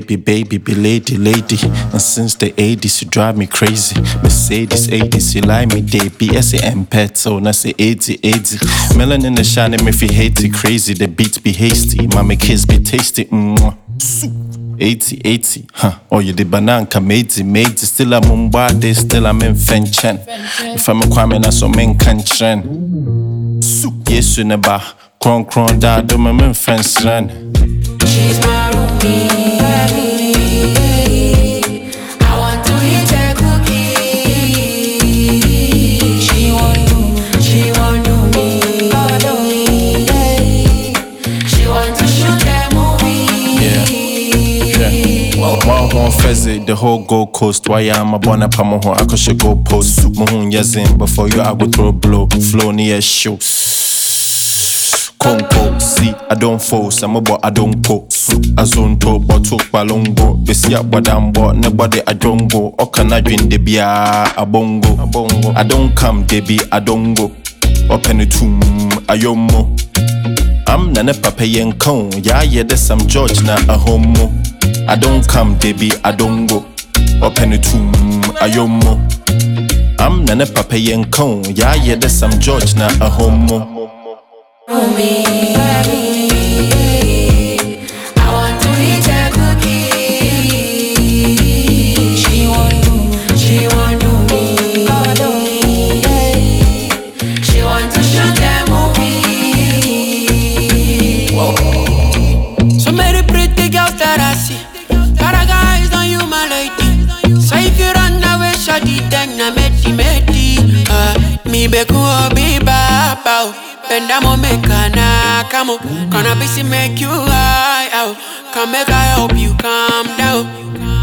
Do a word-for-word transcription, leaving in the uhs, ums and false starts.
baby, baby, be lady, lady. And since the eighties, you drive me crazy. Mercedes eighties, you like me, they B S A and petrol, na say eighty, eighty. Melanin the shining, me feel hate it crazy. The beats be hasty, my kids be tasty. Mwah. eighty, eighty, huh? Oh, you the banana, made made still I'm Mumbai, still I'm in Fenchen. If I'm a Kwame, na so men can trend. Yes, you never. Cron cron da do my men friends run. She's my roomie. I want to eat her cookie. She want to, she want to me. Oh, do me. She want to shoot that movie. Yeah, yeah. One horn fezzy, the whole Gold Coast. Why I'm a born up on my I could go post. Mohun yazin before you I go throw blow. Flow near show. Conco, see, I don't force, I'm a boy, I don't go. I zone to, but talk balongo. Besi up what I'm bought, nobody I don't go. Or can I drink the beer, a bongo, a bongo. I don't come, Debbie, I don't go. Open it tomb, I yomo. I'm nana papa yen cone, yeah, yeah, there's some George na a homo. I don't come, Debbie, I don't go. Open it tomb, I yomo. I'm nana papa yen cone, yeah, yeah, there's some George na a homo. Me. I want to eat her cookie. She want to, she want to me. Oh, do me. She want to shoot that movie. Whoa. So many pretty girls that I see. Got a guys on you, my lady. So if you run away, shawty, then I met you, met you. Uh, me be cool, be baba. Benda mo mekana, come on. Gonna be see make you high out. Come make I help you calm down.